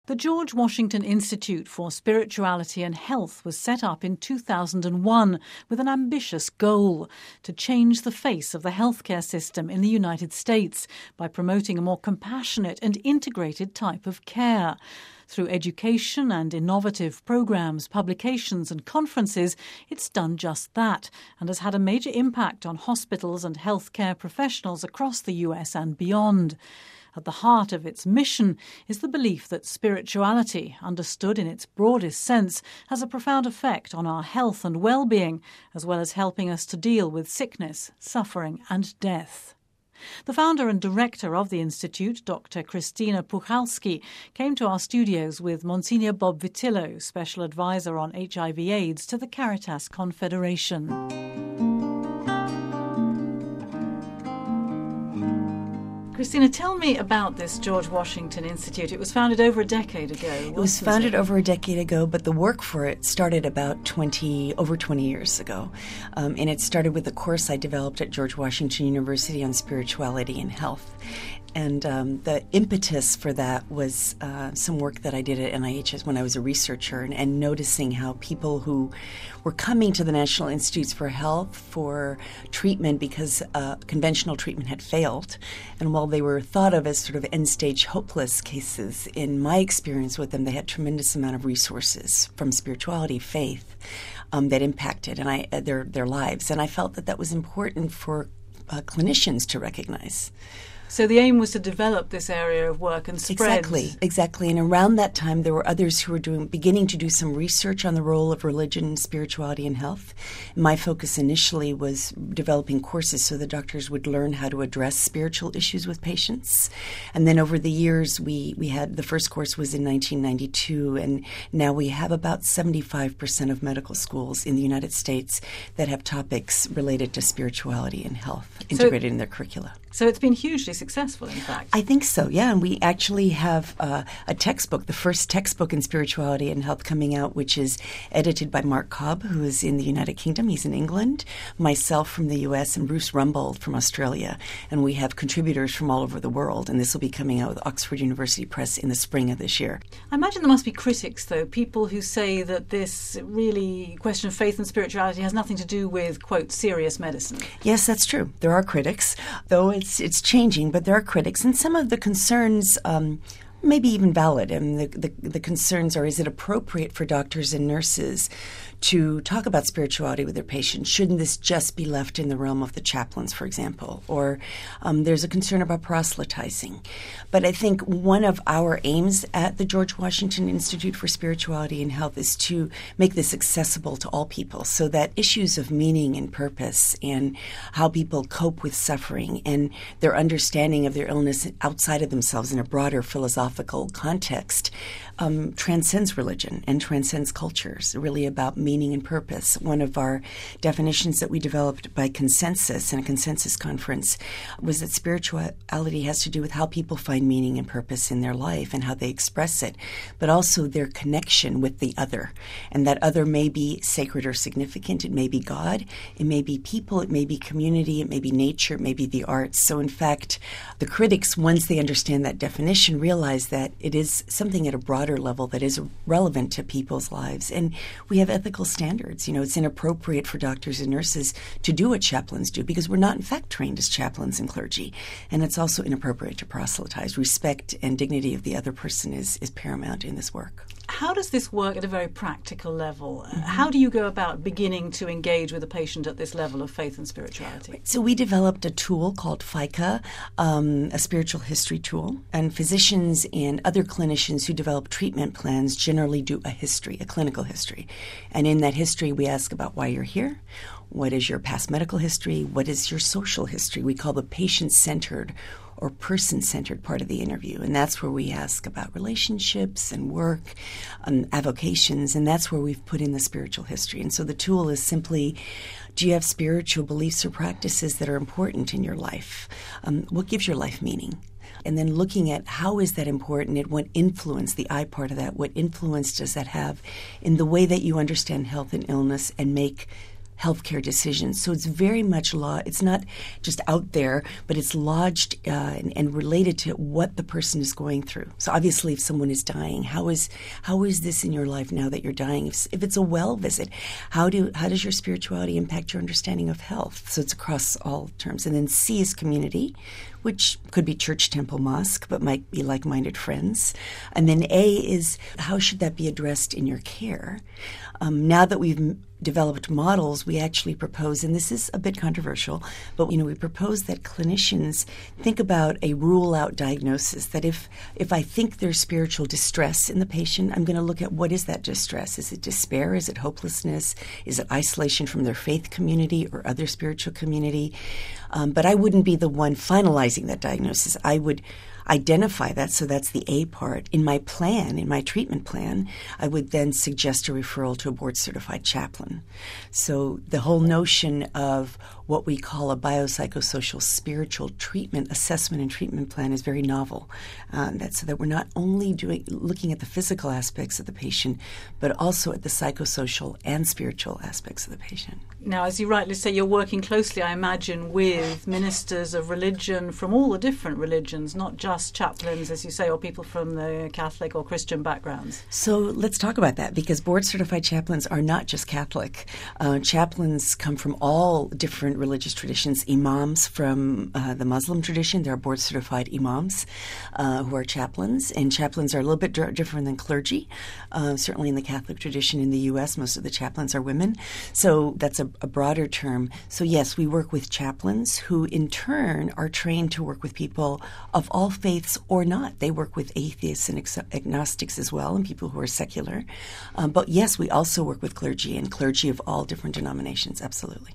The George Washington Institute for Spirituality and Health was set up in 2001 with an ambitious goal to change the face of the healthcare system in the United States by promoting a more compassionate and integrated type of care. Through education and innovative programs, publications and conferences, it's done just that and has had a major impact on hospitals and healthcare professionals across the US and beyond. At the heart of its mission is the belief that spirituality, understood in its broadest sense, has a profound effect on our health and well-being, as well as helping us to deal with sickness, suffering and death. The founder and director of the Institute, Dr. Christina Puchalski, came to our studios with Monsignor Bob Vitillo, Special Advisor on HIV/AIDS to the Caritas Confederation. Christina, tell me about this George Washington Institute. It was founded over a decade ago. It was founded over a decade ago, but the work for it started about over 20 years ago. And it started with a course I developed at George Washington University on spirituality and health. And the impetus for that was some work that I did at NIH when I was a researcher and noticing how people who were coming to the National Institutes for Health for treatment because conventional treatment had failed. And while they were thought of as sort of end-stage hopeless cases, in my experience with them, they had tremendous amount of resources from spirituality, faith, that impacted their lives. And I felt that was important for clinicians to recognize. So the aim was to develop this area of work and spread. Exactly. And around that time, there were others who were beginning to do some research on the role of religion, spirituality, and health. My focus initially was developing courses so the doctors would learn how to address spiritual issues with patients. And then over the years, we had the first course was in 1992, and now we have about 75% of medical schools in the United States that have topics related to spirituality and health integrated in their curricula. So it's been hugely successful, in fact. I think so, yeah. And we actually have a textbook, the first textbook in spirituality and health coming out, which is edited by Mark Cobb, who is in the United Kingdom. He's in England, myself from the U.S., and Bruce Rumbold from Australia. And we have contributors from all over the world. And this will be coming out with Oxford University Press in the spring of this year. I imagine there must be critics, though, people who say that this really question of faith and spirituality has nothing to do with, quote, serious medicine. Yes, that's true. There are critics, though it's changing, but there are critics. And some of the concerns may be even valid. And the concerns are, is it appropriate for doctors and nurses to talk about spirituality with their patients? Shouldn't this just be left in the realm of the chaplains, for example? Or there's a concern about proselytizing. But I think one of our aims at the George Washington Institute for Spirituality and Health is to make this accessible to all people so that issues of meaning and purpose and how people cope with suffering and their understanding of their illness outside of themselves in a broader philosophical context transcends religion and transcends cultures, really about meaning and purpose. One of our definitions that we developed by consensus in a consensus conference was that spirituality has to do with how people find meaning and purpose in their life and how they express it, but also their connection with the other. And that other may be sacred or significant. It may be God. It may be people. It may be community. It may be nature. It may be the arts. So in fact, the critics, once they understand that definition, realize that it is something at a broader level that is relevant to people's lives. And we have ethical standards. It's inappropriate for doctors and nurses to do what chaplains do because we're not, in fact, trained as chaplains and clergy. And it's also inappropriate to proselytize. Respect and dignity of the other person is paramount in this work. How does this work at a very practical level? How do you go about beginning to engage with a patient at this level of faith and spirituality? So we developed a tool called FICA, a spiritual history tool, and physicians and other clinicians who develop treatment plans generally do a clinical history. And in that history, we ask about why you're here, what is your past medical history, what is your social history. We call the patient-centered or person-centered part of the interview. And that's where we ask about relationships and work, avocations, and that's where we've put in the spiritual history. And so the tool is simply, do you have spiritual beliefs or practices that are important in your life? What gives your life meaning? And then looking at how is that important and what influence, the I part of that, what influence does that have in the way that you understand health and illness and make healthcare decisions. So it's very much it's not just out there, but it's lodged and related to what the person is going through. So obviously, if someone is dying, how is this in your life now that you're dying? If it's a well visit, how does your spirituality impact your understanding of health? So it's across all terms. And then C is community, which could be church, temple, mosque, but might be like-minded friends. And then A is how should that be addressed in your care? Now that we've developed models, we actually propose, and this is a bit controversial, but we propose that clinicians think about a rule-out diagnosis, that if I think there's spiritual distress in the patient, I'm going to look at what is that distress. Is it despair? Is it hopelessness? Is it isolation from their faith community or other spiritual community? But I wouldn't be the one finalizing that diagnosis. I would identify that, so that's the A part. In my treatment plan, I would then suggest a referral to a board-certified chaplain. So the whole notion of what we call a biopsychosocial spiritual treatment assessment and treatment plan is very novel. So that we're not only looking at the physical aspects of the patient, but also at the psychosocial and spiritual aspects of the patient. Now, as you rightly say, you're working closely, I imagine, with ministers of religion from all the different religions, not just chaplains, as you say, or people from the Catholic or Christian backgrounds. So let's talk about that, because board-certified chaplains are not just Catholic. Chaplains come from all different religious traditions. Imams from the Muslim tradition, there are board-certified imams who are chaplains, and chaplains are a little bit different than clergy. Certainly in the Catholic tradition in the U.S., most of the chaplains are women. So that's a broader term. So yes, we work with chaplains who in turn are trained to work with people of all faiths or not. They work with atheists and agnostics as well, and people who are secular. But yes, we also work with clergy, and clergy of all different denominations, absolutely.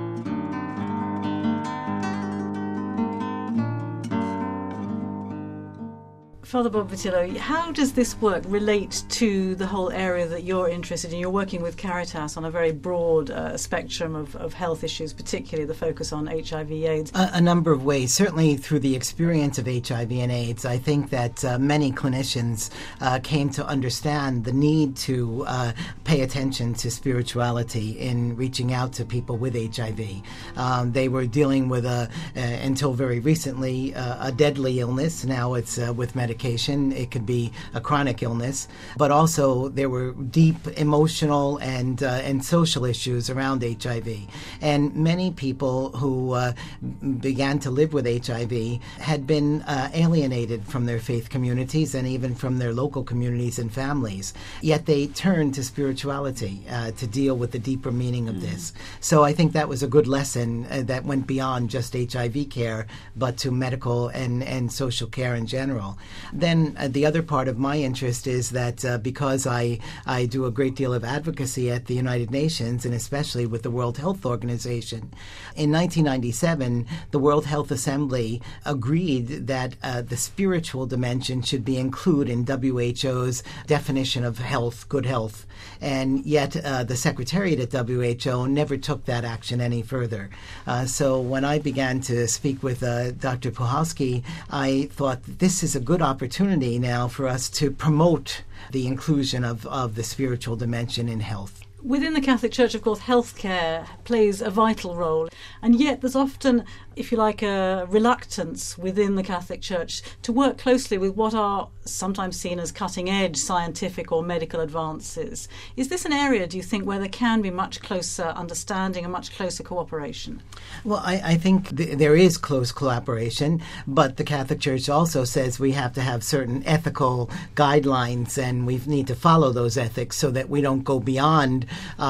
Father Bob Botillo, how does this work relate to the whole area that you're interested in? You're working with Caritas on a very broad spectrum of health issues, particularly the focus on HIV/AIDS. A number of ways. Certainly through the experience of HIV and AIDS, I think that many clinicians came to understand the need to pay attention to spirituality in reaching out to people with HIV. They were dealing with, until very recently, a deadly illness. Now it's with medication. It could be a chronic illness, but also there were deep emotional and social issues around HIV. And many people who began to live with HIV had been alienated from their faith communities and even from their local communities and families. Yet they turned to spirituality to deal with the deeper meaning of this. So I think that was a good lesson that went beyond just HIV care, but to medical and social care in general. Then the other part of my interest is that because I do a great deal of advocacy at the United Nations, and especially with the World Health Organization, in 1997, the World Health Assembly agreed that the spiritual dimension should be included in WHO's definition of health, good health. And yet the Secretariat at WHO never took that action any further. So when I began to speak with Dr. Puhalski, I thought this is a good opportunity now for us to promote the inclusion of the spiritual dimension in health. Within the Catholic Church, of course, healthcare plays a vital role, and yet there's often, if you like, a reluctance within the Catholic Church to work closely with what are sometimes seen as cutting-edge scientific or medical advances. Is this an area, do you think, where there can be much closer understanding and much closer cooperation? Well, I think there is close collaboration, but the Catholic Church also says we have to have certain ethical guidelines, and we need to follow those ethics so that we don't go beyond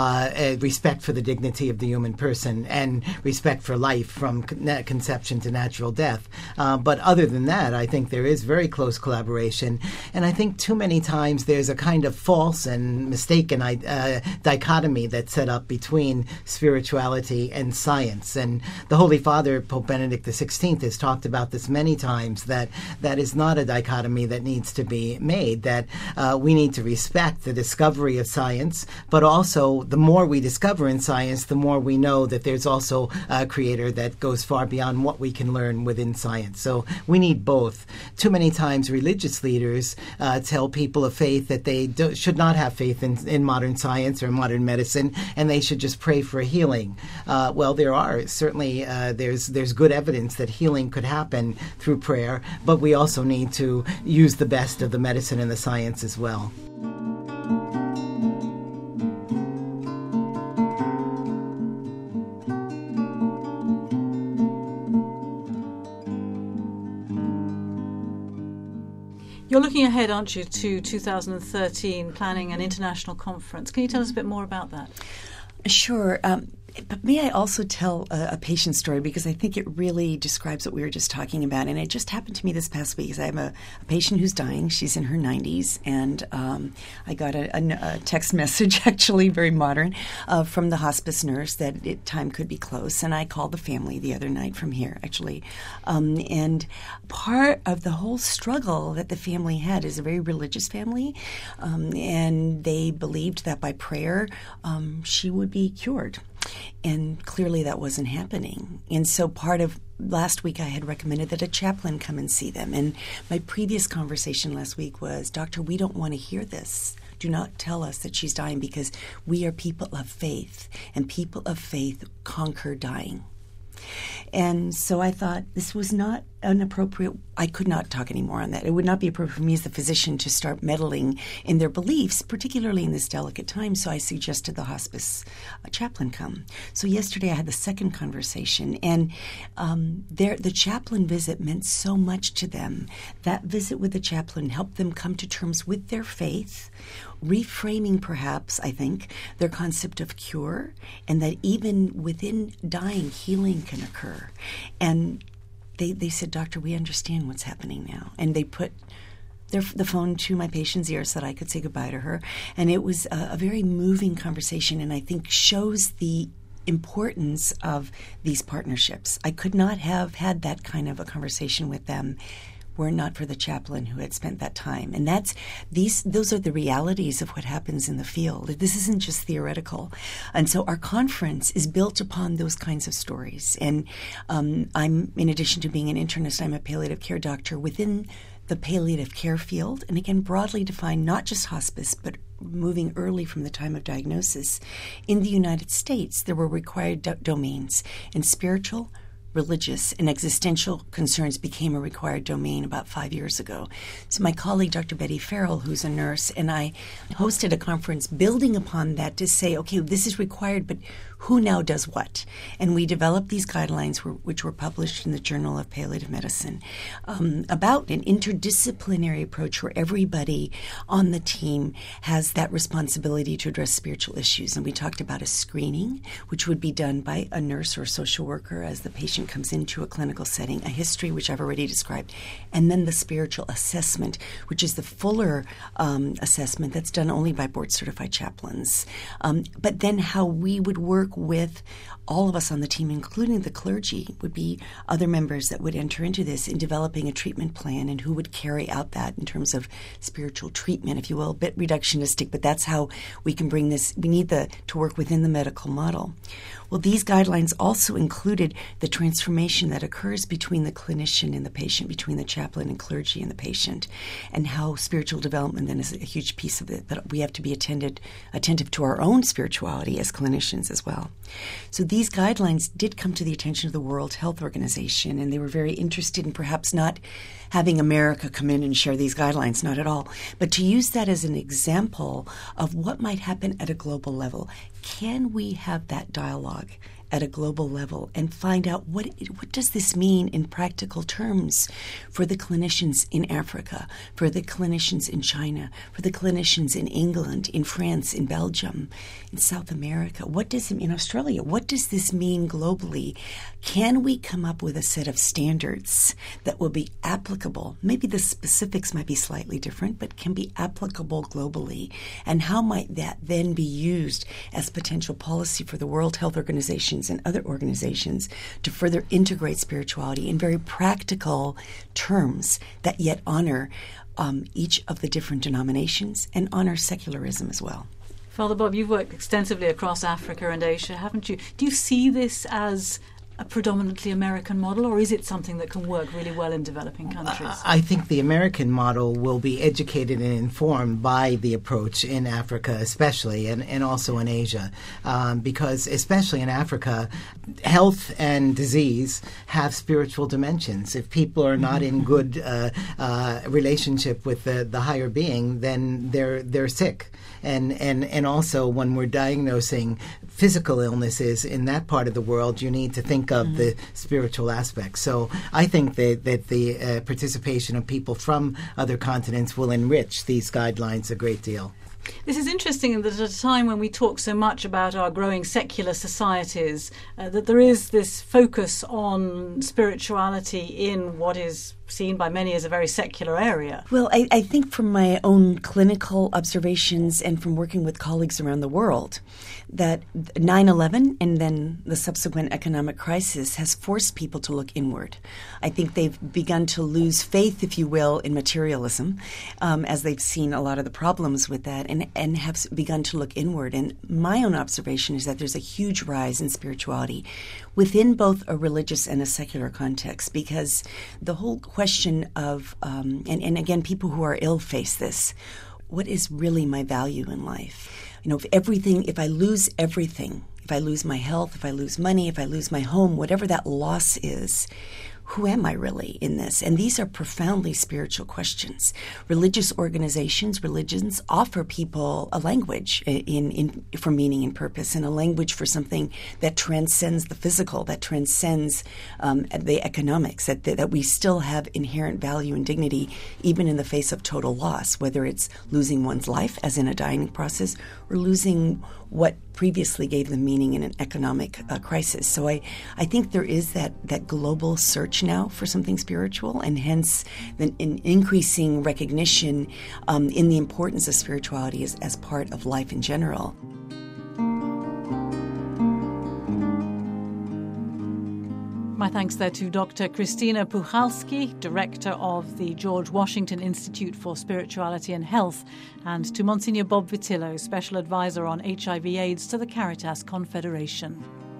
respect for the dignity of the human person and respect for life from conception to natural death. But other than that, I think there is very close collaboration. And I think too many times there's a kind of false and mistaken dichotomy that's set up between spirituality and science. And the Holy Father, Pope Benedict XVI, has talked about this many times, that is not a dichotomy that needs to be made, that we need to respect the discovery of science, but also also, the more we discover in science, the more we know that there's also a creator that goes far beyond what we can learn within science. So we need both. Too many times religious leaders tell people of faith that they should not have faith in modern science or modern medicine, and they should just pray for a healing. Well, there are certainly there's good evidence that healing could happen through prayer, but we also need to use the best of the medicine and the science as well. You're looking ahead, aren't you, to 2013, planning an international conference. Can you tell us a bit more about that? Sure. But may I also tell a patient story, because I think it really describes what we were just talking about. And it just happened to me this past week. I have a patient who's dying. She's in her 90s. And I got a text message, actually very modern, from the hospice nurse that time could be close. And I called the family the other night from here, actually. And part of the whole struggle that the family had is a very religious family. And they believed that by prayer, she would be cured. And clearly that wasn't happening. And so part of last week I had recommended that a chaplain come and see them. And my previous conversation last week was, Doctor, we don't want to hear this. Do not tell us that she's dying, because we are people of faith, and people of faith conquer dying. And so I thought this was not an appropriate, I could not talk anymore on that. It would not be appropriate for me as the physician to start meddling in their beliefs, particularly in this delicate time. So I suggested the hospice chaplain come. So yesterday I had the second conversation, and the chaplain visit meant so much to them. That visit with the chaplain helped them come to terms with their faith, reframing perhaps, I think, their concept of cure, and that even within dying, healing can occur. And they said, Doctor, we understand what's happening now. And they put the phone to my patient's ear so that I could say goodbye to her. And it was a very moving conversation, and I think shows the importance of these partnerships. I could not have had that kind of a conversation with them were not for the chaplain who had spent that time. And those are the realities of what happens in the field. This isn't just theoretical. And so our conference is built upon those kinds of stories. And I'm, in addition to being an internist, I'm a palliative care doctor within the palliative care field. And again, broadly defined, not just hospice, but moving early from the time of diagnosis. In the United States, there were required domains, and spiritual, religious, and existential concerns became a required domain about 5 years ago. So my colleague, Dr. Betty Farrell, who's a nurse, and I hosted a conference building upon that to say, okay, this is required, but who now does what? And we developed these guidelines, which were published in the Journal of Palliative Medicine, about an interdisciplinary approach where everybody on the team has that responsibility to address spiritual issues. And we talked about a screening, which would be done by a nurse or a social worker as the patient comes into a clinical setting, a history, which I've already described, and then the spiritual assessment, which is the fuller assessment that's done only by board-certified chaplains. But then how we would work with all of us on the team, including the clergy, would be other members that would enter into this in developing a treatment plan, and who would carry out that in terms of spiritual treatment, if you will, a bit reductionistic, but that's how we can bring this. We need to work within the medical model. Well, these guidelines also included the transformation that occurs between the clinician and the patient, between the chaplain and clergy and the patient, and how spiritual development then is a huge piece of it, that we have to be attentive to our own spirituality as clinicians as well. So these guidelines did come to the attention of the World Health Organization, and they were very interested in perhaps not having America come in and share these guidelines, not at all, but to use that as an example of what might happen at a global level. Can we have that dialogue at a global level and find out what does this mean in practical terms for the clinicians in Africa, for the clinicians in China, for the clinicians in England, in France, in Belgium, in South America? What does it mean in Australia? What does this mean globally? Can we come up with a set of standards that will be applicable? Maybe the specifics might be slightly different, but can be applicable globally. And how might that then be used as potential policy for the World Health Organization and other organizations to further integrate spirituality in very practical terms that yet honor each of the different denominations and honor secularism as well? Father Bob, you've worked extensively across Africa and Asia, haven't you? Do you see this as a predominantly American model, or is it something that can work really well in developing countries? I think the American model will be educated and informed by the approach in Africa especially, and also in Asia, because especially in Africa, health and disease have spiritual dimensions. If people are not in good relationship with the higher being, then they're sick. And also when we're diagnosing physical illnesses in that part of the world, you need to think of the spiritual aspect. So I think that the participation of people from other continents will enrich these guidelines a great deal. This is interesting that at a time when we talk so much about our growing secular societies, that there is this focus on spirituality in what is seen by many as a very secular area. Well, I think from my own clinical observations and from working with colleagues around the world, that 9/11 and then the subsequent economic crisis has forced people to look inward. I think they've begun to lose faith, if you will, in materialism, as they've seen a lot of the problems with that, and have begun to look inward. And my own observation is that there's a huge rise in spirituality within both a religious and a secular context, because the whole question of, and again, people who are ill face this, what is really my value in life? You know, if I lose everything, if I lose my health, if I lose money, if I lose my home, whatever that loss is, who am I really in this? And these are profoundly spiritual questions. Religious organizations, religions offer people a language for meaning and purpose, and a language for something that transcends the physical, that transcends the economics, that we still have inherent value and dignity even in the face of total loss, whether it's losing one's life as in a dying process or losing what previously gave them meaning in an economic crisis. So I think there is that global search now for something spiritual, and hence an increasing recognition in the importance of spirituality as part of life in general. My thanks there to Dr. Krystyna Puchalski, Director of the George Washington Institute for Spirituality and Health, and to Monsignor Bob Vitillo, Special Advisor on HIV/AIDS to the Caritas Confederation.